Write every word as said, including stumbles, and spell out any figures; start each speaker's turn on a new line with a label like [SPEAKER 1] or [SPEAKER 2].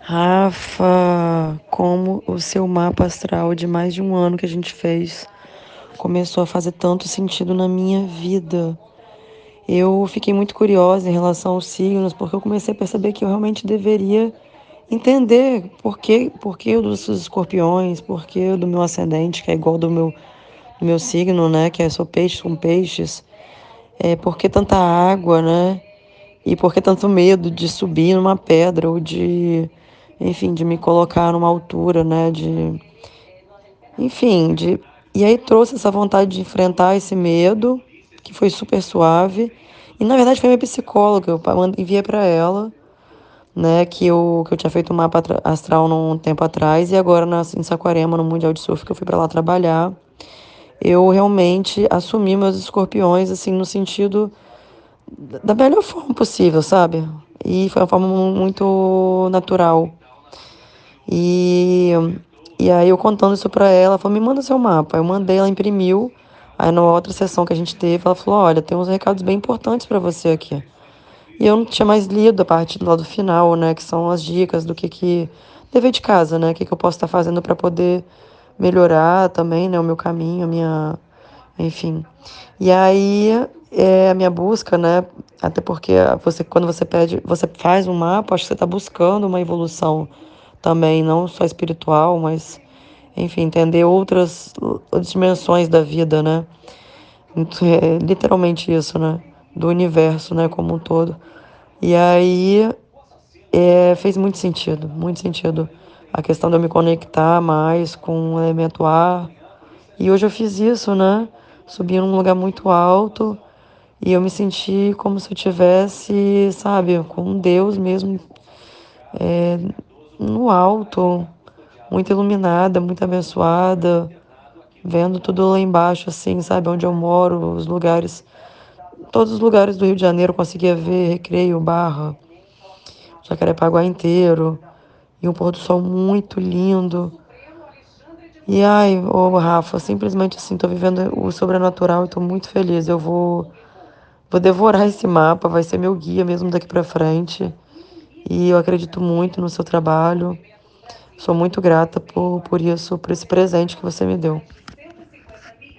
[SPEAKER 1] Rafa, como o seu mapa astral de mais de um ano que a gente fez começou a fazer tanto sentido na minha vida. Eu fiquei muito curiosa em relação aos signos, porque eu comecei a perceber que eu realmente deveria entender por que, por que eu dos escorpiões, por que eu do meu ascendente, que é igual do meu, do meu signo, né? Que é sou peixes com peixes. É, por que tanta água, né? E por que tanto medo de subir numa pedra ou de, enfim, de me colocar numa altura, né? De, enfim, de. E aí trouxe essa vontade de enfrentar esse medo, que foi super suave. E na verdade foi minha psicóloga, eu pa- enviei para ela, né, que eu, que eu tinha feito um mapa atra- astral num tempo atrás, e agora na, em Saquarema, no Mundial de Surf, que eu fui para lá trabalhar, eu realmente assumi meus escorpiões, assim, no sentido da melhor forma possível, sabe? E foi uma forma mu- muito natural. E, e aí eu contando isso pra ela, ela falou, me manda seu mapa. Eu mandei, ela imprimiu. Aí na outra sessão que a gente teve, ela falou, olha, tem uns recados bem importantes pra você aqui. E eu não tinha mais lido a parte do lado final, né? Que são as dicas do que que... Dever de casa, né? O que que eu posso estar fazendo pra poder melhorar também, né? O meu caminho, a minha... Enfim. E aí, é a minha busca, né? Até porque você, quando você pede, você faz um mapa, acho que você está buscando uma evolução também, não só espiritual, mas, enfim, entender outras, outras dimensões da vida, né? Então, é literalmente isso, né? Do universo, né, como um todo. E aí, é, fez muito sentido, muito sentido. A questão de eu me conectar mais com o elemento ar. E hoje eu fiz isso, né? Subi num lugar muito alto e eu me senti como se eu tivesse, sabe, com um Deus mesmo no alto, muito iluminada, muito abençoada, vendo tudo lá embaixo, assim, sabe, onde eu moro, os lugares, todos os lugares do Rio de Janeiro eu conseguia ver, Recreio, Barra, Jacarepaguá inteiro, e um pôr do sol muito lindo. E ai, ô Rafa, simplesmente assim, tô vivendo o sobrenatural e tô muito feliz. Eu vou, vou devorar esse mapa, vai ser meu guia mesmo daqui pra frente. E eu acredito muito no seu trabalho. Sou muito grata por, por isso, por esse presente que você me deu.